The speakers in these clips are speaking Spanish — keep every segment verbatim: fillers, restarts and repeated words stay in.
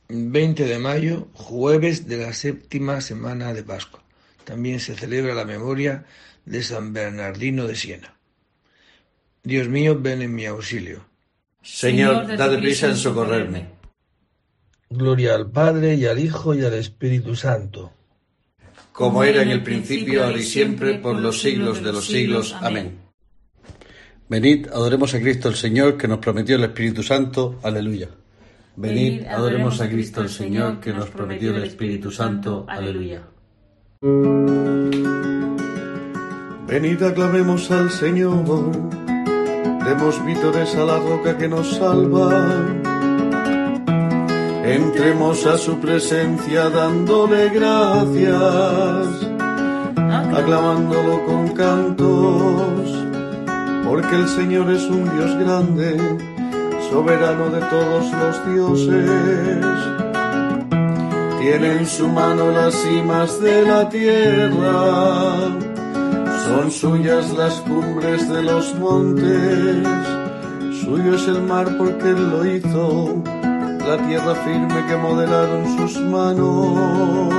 veinte de mayo, jueves de la séptima semana de Pascua. También se celebra la memoria de San Bernardino de Siena. Dios mío, ven en mi auxilio. Señor, date prisa en socorrerme. Gloria al Padre, y al Hijo, y al Espíritu Santo. Como era en el principio, ahora y siempre, por los siglos de los siglos. Amén. Venid, adoremos a Cristo el Señor, que nos prometió el Espíritu Santo. Aleluya. Venid, adoremos a Cristo el Señor, que nos prometió el Espíritu Santo. Aleluya. Venid, aclamemos al Señor, demos vítores a la roca que nos salva. Entremos a su presencia dándole gracias, aclamándolo con cantos, porque el Señor es un Dios grande, soberano de todos los dioses. Tiene en su mano las cimas de la tierra, son suyas las cumbres de los montes, suyo es el mar porque Él lo hizo, la tierra firme que modelaron sus manos.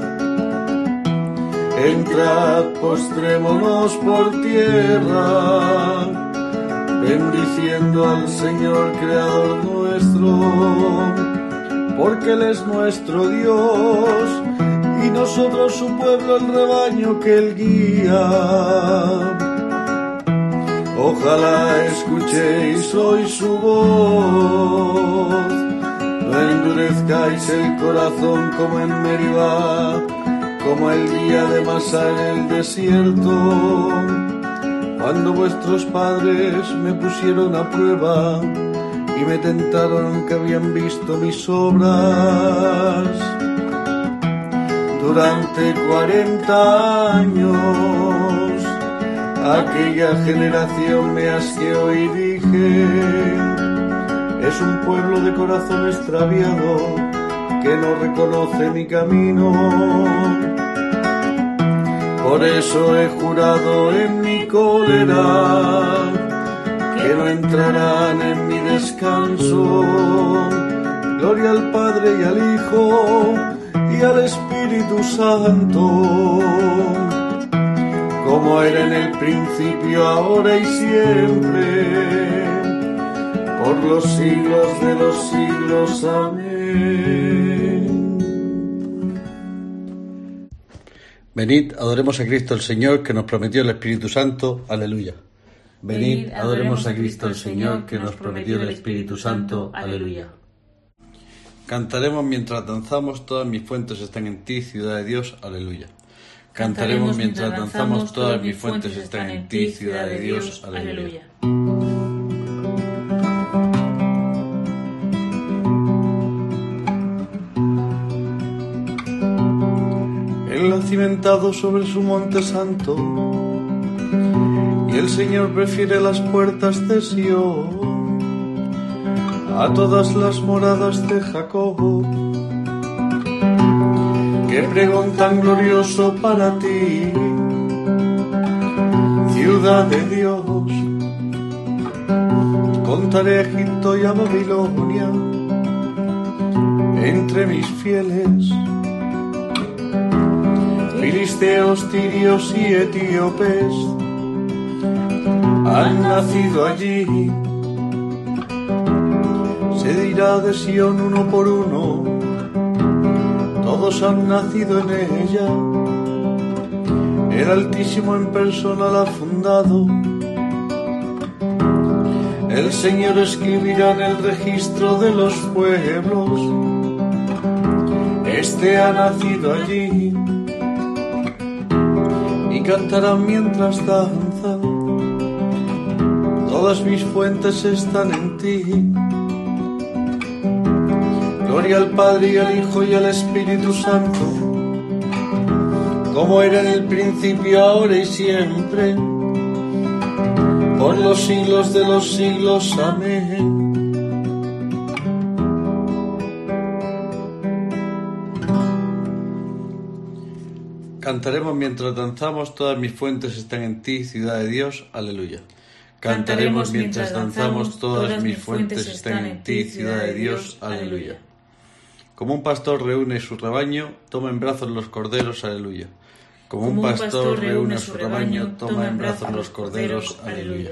Entrad, postrémonos por tierra, bendiciendo al Señor Creador nuestro, porque Él es nuestro Dios, y nosotros su pueblo, el rebaño que Él guía. Ojalá escuchéis hoy su voz, no endurezcáis el corazón como en Meribá, como el día de Masá en el desierto, cuando vuestros padres me pusieron a prueba y me tentaron aunque habían visto mis obras. Durante cuarenta años aquella generación me asqueó y dije: es un pueblo de corazón extraviado que no reconoce mi camino. Por eso he jurado en mi cólera que no entrarán en mi descanso. Gloria al Padre y al Hijo y al Espíritu Santo, como era en el principio, ahora y siempre, por los siglos de los siglos. Amén. Venid, adoremos a Cristo el Señor, que nos prometió el Espíritu Santo. Aleluya. Venid, adoremos a Cristo el Señor, que nos prometió el Espíritu Santo. Aleluya. Cantaremos mientras danzamos, todas mis fuentes están en ti, ciudad de Dios. Aleluya. Cantaremos mientras danzamos, todas mis fuentes están en ti, ciudad de Dios. Aleluya. Él ha cimentado sobre su monte santo, y el Señor prefiere las puertas de Sión a todas las moradas de Jacob. Qué pregón tan glorioso para ti, ciudad de Dios. Contaré a Egipto y a Babilonia entre mis fieles. Filisteos, tirios y etíopes han nacido allí. Se dirá de Sión uno por uno, todos han nacido en ella. El Altísimo en persona la ha fundado. El Señor escribirá en el registro de los pueblos: este ha nacido allí. Y cantarán mientras danzan: todas mis fuentes están en ti. Gloria al Padre y al Hijo y al Espíritu Santo, como era en el principio, ahora y siempre, por los siglos de los siglos. Amén. Cantaremos mientras danzamos, todas mis fuentes están en ti, ciudad de Dios. Aleluya. Cantaremos mientras danzamos, todas mis fuentes están en ti, ciudad de Dios. Aleluya. Como un pastor reúne su rebaño, toma en brazos los corderos, aleluya. Como un pastor reúne su rebaño, toma en brazos los corderos, aleluya.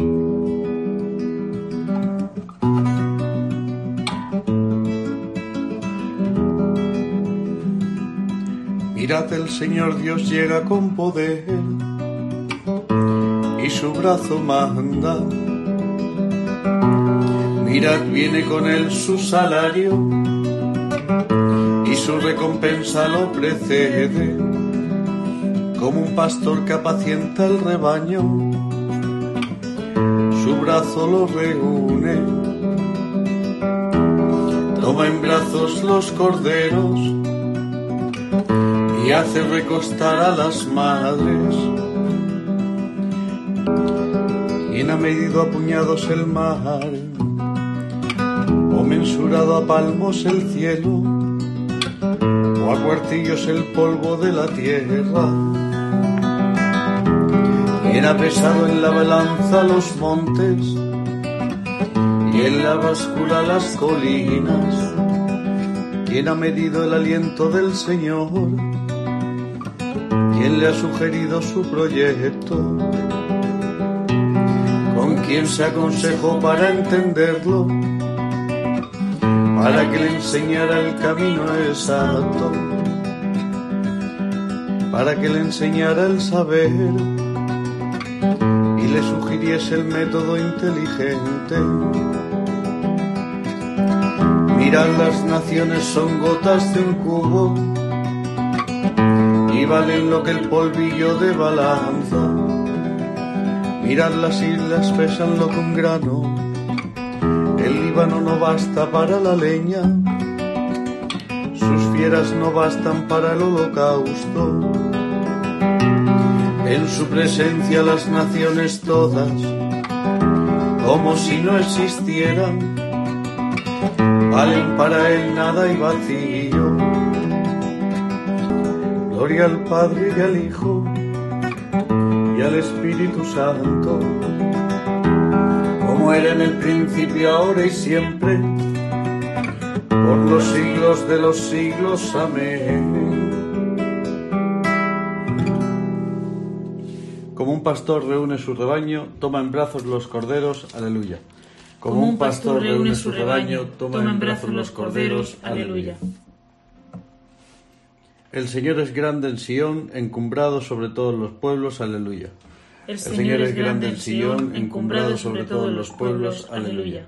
Mirad, el Señor Dios llega con poder y su brazo manda. Mirad, viene con él su salario y su recompensa lo precede. Como un pastor que apacienta el rebaño, su brazo lo reúne. Toma en brazos los corderos y hace recostar a las madres. ¿Quién ha medido a puñados el mar, o mensurado a palmos el cielo, o a cuartillos el polvo de la tierra? ¿Quién ha pesado en la balanza los montes y en la báscula las colinas? ¿Quién ha medido el aliento del Señor? ¿Quién le ha sugerido su proyecto? ¿Con quién se aconsejó para entenderlo? Para que le enseñara el camino exacto, para que le enseñara el saber y le sugiriese el método inteligente. Mirad, las naciones son gotas de un cubo y valen lo que el polvillo de balanza. Mirad, las islas pesan lo que un grano, el Líbano no basta para la leña, sus fieras no bastan para el holocausto. En su presencia las naciones todas, como si no existieran, valen para él nada y vacío. Gloria al Padre y al Hijo y al Espíritu Santo, como era en el principio, ahora y siempre, por los siglos de los siglos. Amén. Como un pastor reúne su rebaño, toma en brazos los corderos, aleluya. Como un pastor reúne su rebaño, toma en brazos los corderos, aleluya. El Señor es grande en Sión, encumbrado sobre todos los pueblos, aleluya. El Señor es grande en Sión, encumbrado sobre todos los pueblos, aleluya.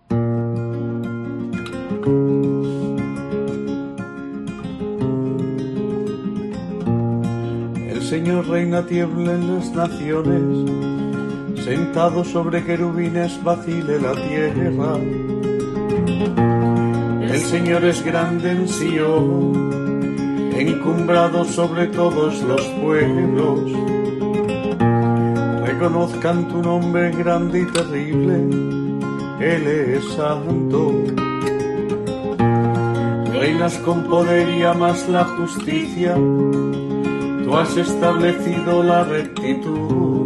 El Señor reina, tiembla en las naciones, sentado sobre querubines vacile la tierra. El Señor es grande en Sión, encumbrado sobre todos los pueblos. Reconozcan tu nombre grande y terrible, Él es santo. Reinas con poder y amas la justicia, tú has establecido la rectitud.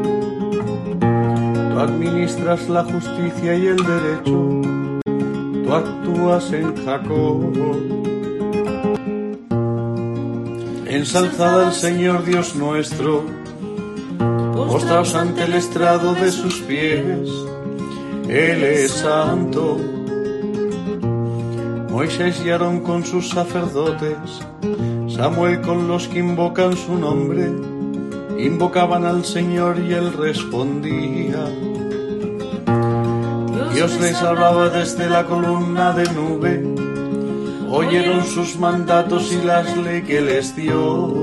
Tú administras la justicia y el derecho, tú actúas en Jacob. Ensalzad al Señor Dios nuestro, postraos ante el estrado de sus pies, Él es santo. Moisés y Aarón con sus sacerdotes, Samuel con los que invocan su nombre, invocaban al Señor y Él respondía. Dios les hablaba desde la columna de nube, oyeron sus mandatos y las leyes que les dio.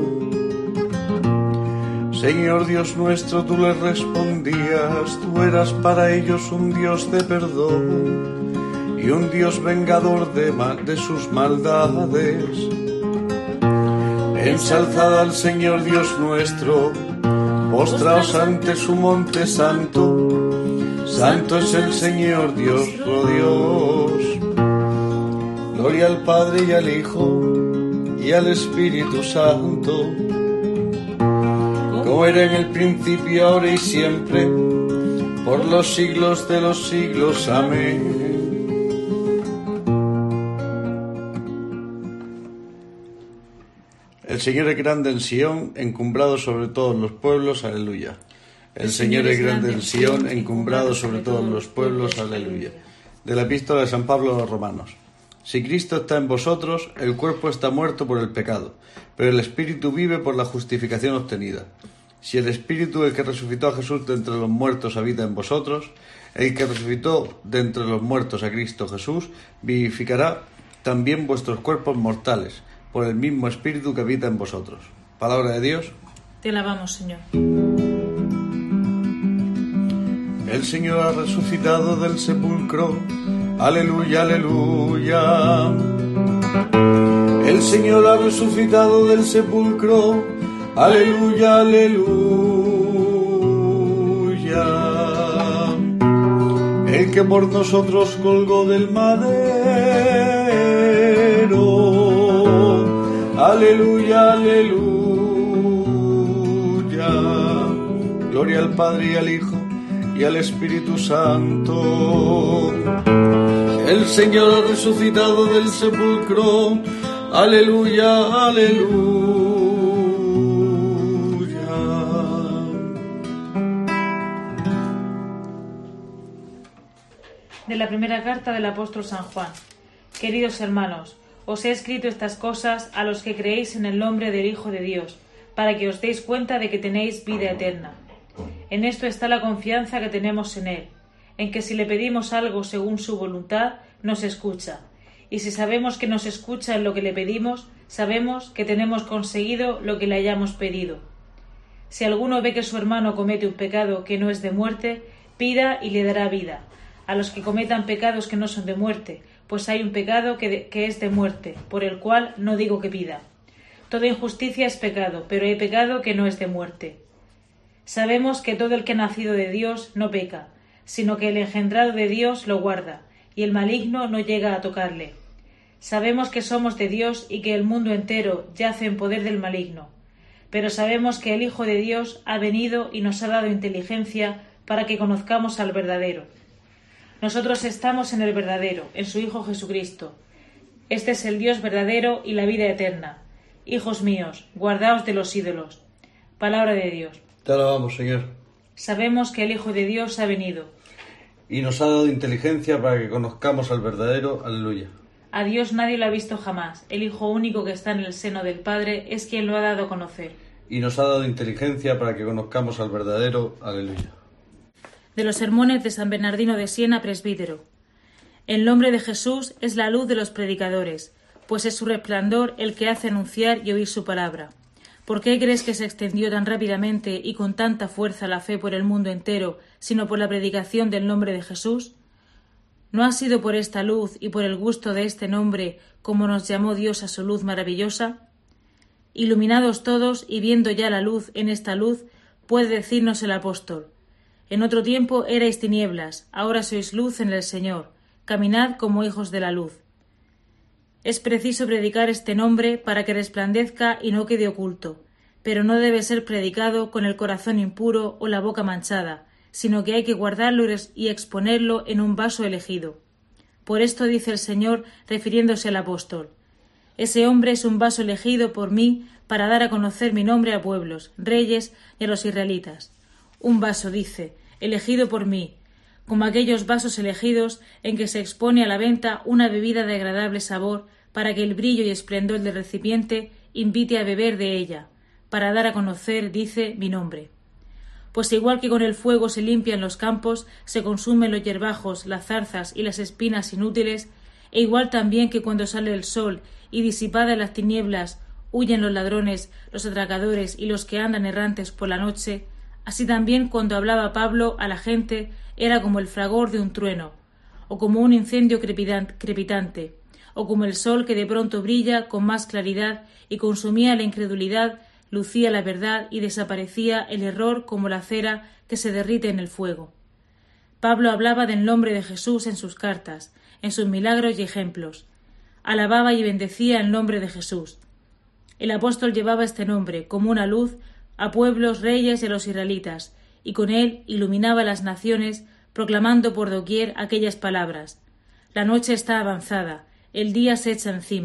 Señor Dios nuestro, tú les respondías, tú eras para ellos un Dios de perdón y un Dios vengador de, de sus maldades. Ensalzad al Señor Dios nuestro, postraos ante su monte santo, santo es el Señor Dios, oh Dios. Gloria al Padre y al Hijo y al Espíritu Santo, como era en el principio, ahora y siempre, por los siglos de los siglos. Amén. El Señor es grande en Sión, encumbrado sobre todos los pueblos, aleluya. El Señor es grande en Sión, encumbrado sobre todos los pueblos, aleluya. De la epístola de San Pablo a los Romanos. Si Cristo está en vosotros, el cuerpo está muerto por el pecado, pero el espíritu vive por la justificación obtenida. Si el espíritu, el que resucitó a Jesús de entre los muertos, habita en vosotros, el que resucitó de entre los muertos a Cristo Jesús, vivificará también vuestros cuerpos mortales, por el mismo espíritu que habita en vosotros. Palabra de Dios. Te alabamos, Señor. El Señor ha resucitado del sepulcro. Aleluya, aleluya. El Señor ha resucitado del sepulcro. Aleluya, aleluya. El que por nosotros colgó del madero. Aleluya, aleluya. Gloria al Padre y al Hijo y al Espíritu Santo. El Señor ha resucitado del sepulcro. Aleluya, aleluya. De la primera carta del apóstol San Juan. Queridos hermanos, os he escrito estas cosas a los que creéis en el nombre del Hijo de Dios, para que os deis cuenta de que tenéis vida eterna. En esto está la confianza que tenemos en Él, en que si le pedimos algo según su voluntad, nos escucha. Y si sabemos que nos escucha en lo que le pedimos, sabemos que tenemos conseguido lo que le hayamos pedido. Si alguno ve que su hermano comete un pecado que no es de muerte, pida y le dará vida. A los que cometan pecados que no son de muerte, pues hay un pecado que, de, que es de muerte, por el cual no digo que pida. Toda injusticia es pecado, pero hay pecado que no es de muerte. Sabemos que todo el que ha nacido de Dios no peca, sino que el engendrado de Dios lo guarda, y el maligno no llega a tocarle. Sabemos que somos de Dios y que el mundo entero yace en poder del maligno, pero sabemos que el Hijo de Dios ha venido y nos ha dado inteligencia para que conozcamos al verdadero. Nosotros estamos en el verdadero, en su Hijo Jesucristo. Este es el Dios verdadero y la vida eterna. Hijos míos, guardaos de los ídolos. Palabra de Dios. Te alabamos, Señor. Sabemos que el Hijo de Dios ha venido. Y nos ha dado inteligencia para que conozcamos al verdadero. Aleluya. A Dios nadie lo ha visto jamás. El Hijo único que está en el seno del Padre es quien lo ha dado a conocer. Y nos ha dado inteligencia para que conozcamos al verdadero. Aleluya. De los sermones de San Bernardino de Siena, presbítero. El nombre de Jesús es la luz de los predicadores, pues es su resplandor el que hace anunciar y oír su palabra. ¿Por qué crees que se extendió tan rápidamente y con tanta fuerza la fe por el mundo entero, sino por la predicación del nombre de Jesús? ¿No ha sido por esta luz y por el gusto de este nombre como nos llamó Dios a su luz maravillosa? Iluminados todos y viendo ya la luz en esta luz, puede decirnos el apóstol: en otro tiempo erais tinieblas, ahora sois luz en el Señor, caminad como hijos de la luz. Es preciso predicar este nombre para que resplandezca y no quede oculto, pero no debe ser predicado con el corazón impuro o la boca manchada, sino que hay que guardarlo y exponerlo en un vaso elegido. Por esto dice el Señor, refiriéndose al apóstol: ese hombre es un vaso elegido por mí para dar a conocer mi nombre a pueblos, reyes y a los israelitas. Un vaso, dice, elegido por mí, como aquellos vasos elegidos en que se expone a la venta una bebida de agradable sabor, para que el brillo y esplendor del recipiente invite a beber de ella, para dar a conocer, dice, mi nombre. Pues igual que con el fuego se limpian los campos, se consumen los hierbajos, las zarzas y las espinas inútiles, e igual también que cuando sale el sol y disipadas las tinieblas huyen los ladrones, los atracadores y los que andan errantes por la noche, así también cuando hablaba Pablo a la gente era como el fragor de un trueno, o como un incendio crepitante, o como el sol que de pronto brilla con más claridad y consumía la incredulidad, lucía la verdad y desaparecía el error como la cera que se derrite en el fuego. Pablo hablaba del nombre de Jesús en sus cartas, en sus milagros y ejemplos. Alababa y bendecía el nombre de Jesús. El apóstol llevaba este nombre como una luz a pueblos, reyes y a los israelitas, y con él iluminaba a las naciones, proclamando por doquier aquellas palabras: la noche está avanzada, el día se echa encima,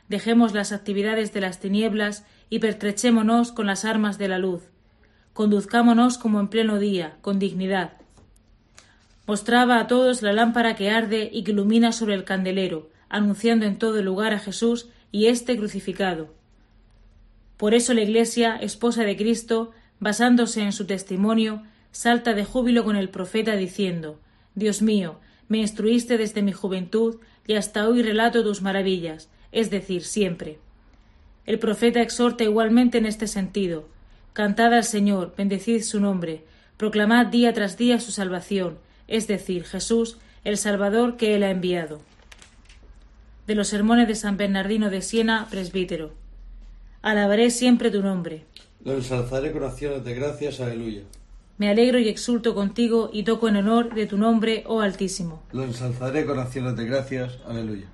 Dejemos las actividades de las tinieblas y pertrechémonos con las armas de la luz. Conduzcámonos como en pleno día, con dignidad. Mostraba a todos la lámpara que arde y que ilumina sobre el candelero, anunciando en todo lugar a Jesús y éste crucificado. Por eso la Iglesia, esposa de Cristo, basándose en su testimonio, salta de júbilo con el profeta diciendo: Dios mío, me instruiste desde mi juventud y hasta hoy relato tus maravillas, es decir, siempre. El profeta exhorta igualmente en este sentido: cantad al Señor, bendecid su nombre, proclamad día tras día su salvación, es decir, Jesús, el Salvador que Él ha enviado. De los sermones de San Bernardino de Siena, presbítero. Alabaré siempre tu nombre. Lo ensalzaré con acciones de gracias, aleluya. Me alegro y exulto contigo y toco en honor de tu nombre, oh Altísimo. Lo ensalzaré con acciones de gracias, aleluya.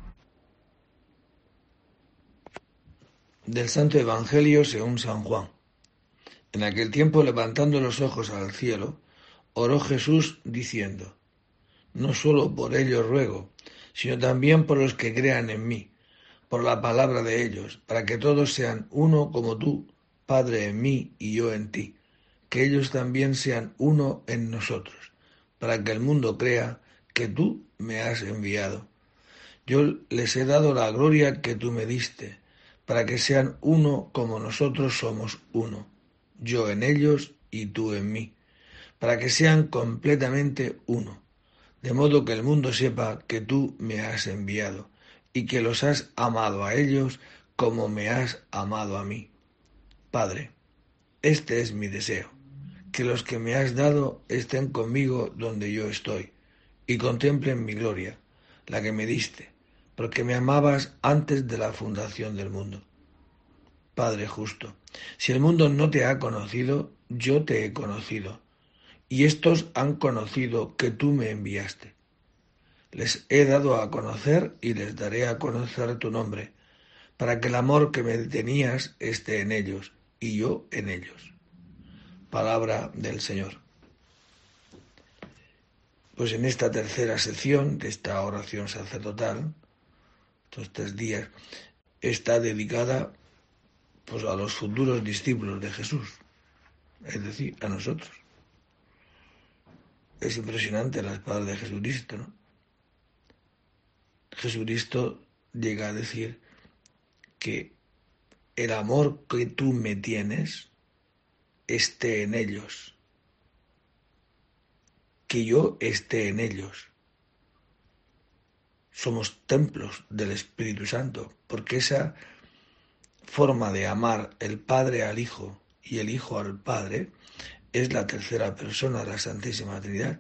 Del Santo Evangelio según San Juan. En aquel tiempo, levantando los ojos al cielo, oró Jesús diciendo: No solo por ellos ruego, sino también por los que crean en mí, por la palabra de ellos, para que todos sean uno como tú, Padre, en mí y yo en ti, que ellos también sean uno en nosotros, para que el mundo crea que tú me has enviado. Yo les he dado la gloria que tú me diste, para que sean uno como nosotros somos uno, yo en ellos y tú en mí, para que sean completamente uno, de modo que el mundo sepa que tú me has enviado y que los has amado a ellos como me has amado a mí. Padre, este es mi deseo, que los que me has dado estén conmigo donde yo estoy y contemplen mi gloria, la que me diste, porque me amabas antes de la fundación del mundo. Padre justo, si el mundo no te ha conocido, yo te he conocido, y estos han conocido que tú me enviaste. Les he dado a conocer y les daré a conocer tu nombre, para que el amor que me tenías esté en ellos y yo en ellos. Palabra del Señor. Pues en esta tercera sección de esta oración sacerdotal, estos tres días, está dedicada pues a los futuros discípulos de Jesús, es decir, a nosotros. Es impresionante las palabras de Jesucristo, ¿no? Jesucristo llega a decir que el amor que tú me tienes esté en ellos, que yo esté en ellos. Somos templos del Espíritu Santo, porque esa forma de amar el Padre al Hijo y el Hijo al Padre es la tercera persona de la Santísima Trinidad,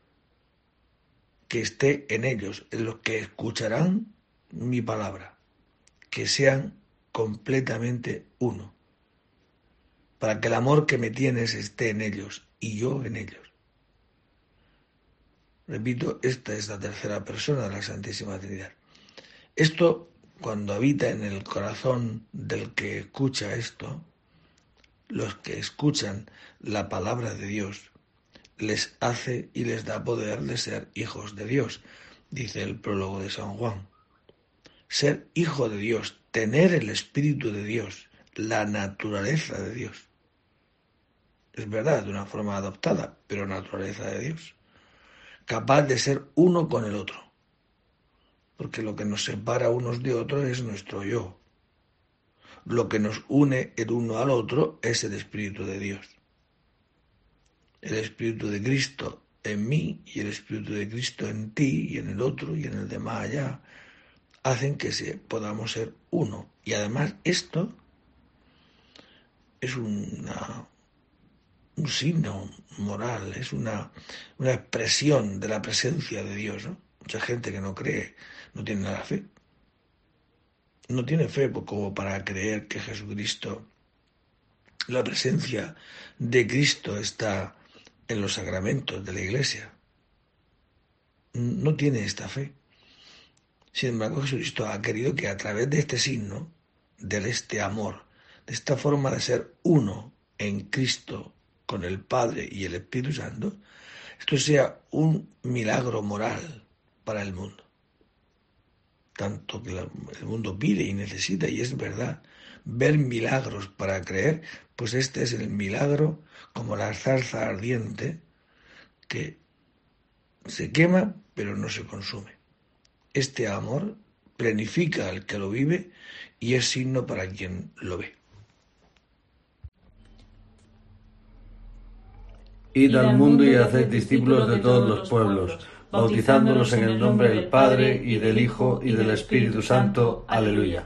que esté en ellos, en los que escucharán mi palabra, que sean completamente uno, para que el amor que me tienes esté en ellos y yo en ellos. Repito, esta es la tercera persona de la Santísima Trinidad. Esto, cuando habita en el corazón del que escucha esto, los que escuchan la palabra de Dios, les hace y les da poder de ser hijos de Dios, dice el prólogo de San Juan. Ser hijo de Dios, tener el Espíritu de Dios, la naturaleza de Dios. Es verdad, de una forma adoptada, pero naturaleza de Dios. Capaz de ser uno con el otro. Porque lo que nos separa unos de otros es nuestro yo. Lo que nos une el uno al otro es el Espíritu de Dios. El Espíritu de Cristo en mí y el Espíritu de Cristo en ti y en el otro y en el de más allá hacen que se, podamos ser uno. Y además esto es una, un signo moral, es una, una expresión de la presencia de Dios, ¿no? Mucha gente que no cree, no tiene nada de fe. No tiene fe como para creer que Jesucristo, la presencia de Cristo está en los sacramentos de la Iglesia. No tiene esta fe. Sin embargo, Jesucristo ha querido que a través de este signo, de este amor, de esta forma de ser uno en Cristo con el Padre y el Espíritu Santo, esto sea un milagro moral para el mundo. tanto que el mundo pide y necesita, y es verdad, ver milagros para creer, pues este es el milagro como la zarza ardiente que se quema pero no se consume. Este amor plenifica al que lo vive y es signo para quien lo ve. Id al mundo y haced discípulos de todos los pueblos, bautizándolos en el nombre del Padre, y del Hijo, y del Espíritu Santo. Aleluya.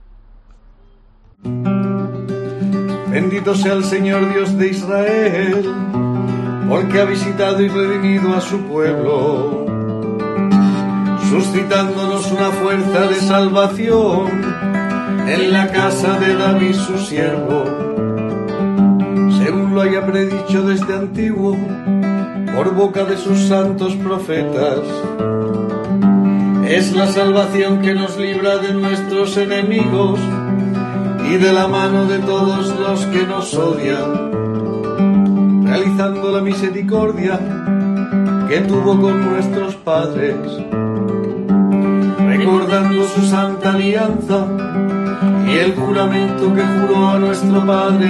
Bendito sea el Señor Dios de Israel, porque ha visitado y redimido a su pueblo, suscitándonos una fuerza de salvación en la casa de David su siervo, según lo haya predicho desde antiguo por boca de sus santos profetas. Es la salvación que nos libra de nuestros enemigos y de la mano de todos los que nos odian, realizando la misericordia que tuvo con nuestros padres, recordando su santa alianza y el juramento que juró a nuestro padre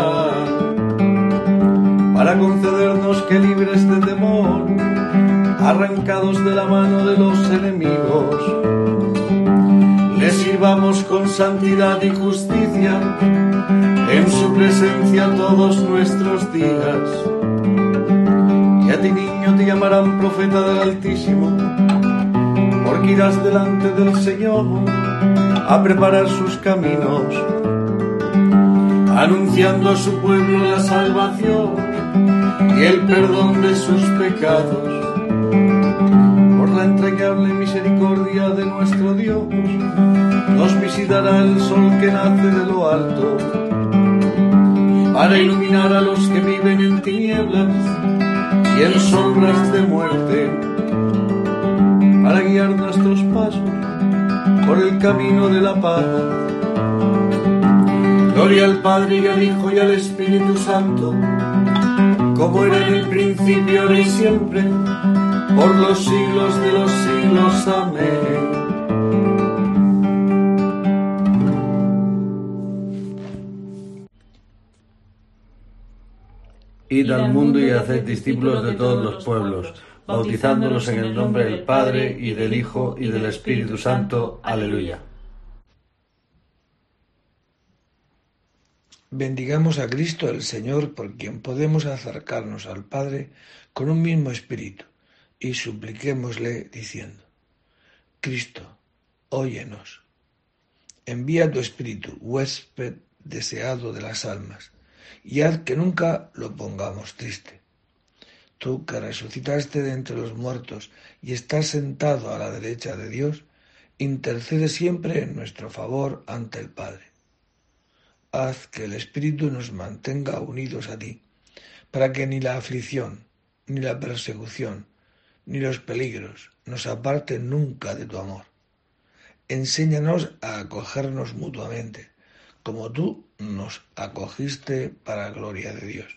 Abraham, para concedernos que, libres de temor, arrancados de la mano de los enemigos, le sirvamos con santidad y justicia en su presencia todos nuestros días. Y a ti, niño, te llamarán profeta del Altísimo, porque irás delante del Señor a preparar sus caminos, anunciando a su pueblo la salvación y el perdón de sus pecados. Por la entrañable misericordia de nuestro Dios, nos visitará el sol que nace de lo alto, para iluminar a los que viven en tinieblas y en sombras de muerte, para guiar nuestros pasos por el camino de la paz. Gloria al Padre, y al Hijo, y al Espíritu Santo, como era en el principio, ahora y siempre, por los siglos de los siglos. Amén. Id al mundo y haced discípulos de todos los pueblos, bautizándolos en el nombre del Padre, y del Hijo, y del Espíritu Santo. Aleluya. Bendigamos a Cristo el Señor, por quien podemos acercarnos al Padre con un mismo espíritu, y supliquémosle diciendo: Cristo, óyenos. Envía tu espíritu, huésped deseado de las almas, y haz que nunca lo pongamos triste. Tú que resucitaste de entre los muertos y estás sentado a la derecha de Dios, intercede siempre en nuestro favor ante el Padre. Haz que el Espíritu nos mantenga unidos a ti, para que ni la aflicción, ni la persecución, ni los peligros nos aparten nunca de tu amor. Enséñanos a acogernos mutuamente, como tú nos acogiste para gloria de Dios.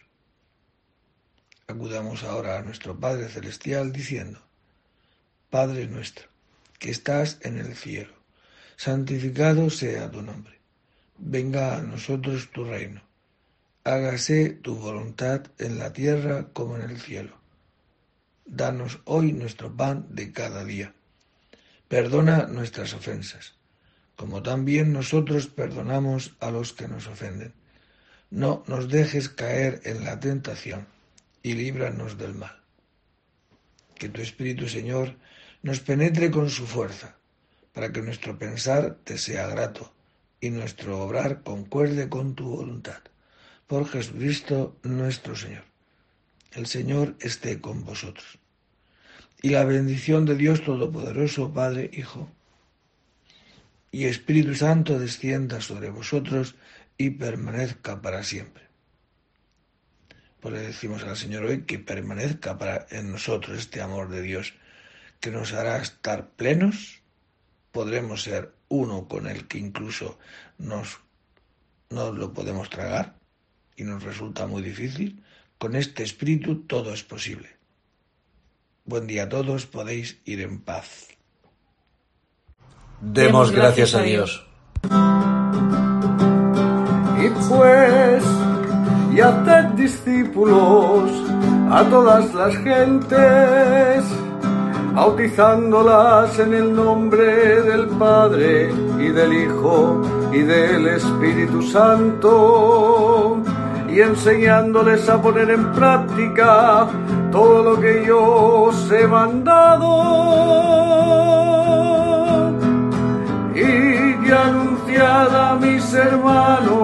Acudamos ahora a nuestro Padre Celestial diciendo: Padre nuestro, que estás en el cielo, santificado sea tu nombre. Venga a nosotros tu reino. Hágase tu voluntad en la tierra como en el cielo. Danos hoy nuestro pan de cada día. Perdona nuestras ofensas, como también nosotros perdonamos a los que nos ofenden. No nos dejes caer en la tentación, y líbranos del mal. Que tu Espíritu, Señor, nos penetre con su fuerza, para que nuestro pensar te sea grato, y nuestro obrar concuerde con tu voluntad. Por Jesucristo nuestro Señor. El Señor esté con vosotros. Y la bendición de Dios Todopoderoso, Padre, Hijo y Espíritu Santo descienda sobre vosotros y permanezca para siempre. Pues le decimos al Señor hoy que permanezca para en nosotros este amor de Dios, que nos hará estar plenos. Podremos ser uno con el que incluso nos, no lo podemos tragar y nos resulta muy difícil. Con este espíritu todo es posible. Buen día a todos, podéis ir en paz. Demos gracias a Dios. Y pues, y haced discípulos a todas las gentes, bautizándolas en el nombre del Padre y del Hijo y del Espíritu Santo, y enseñándoles a poner en práctica todo lo que yo os he mandado. Y anunciad a mis hermanos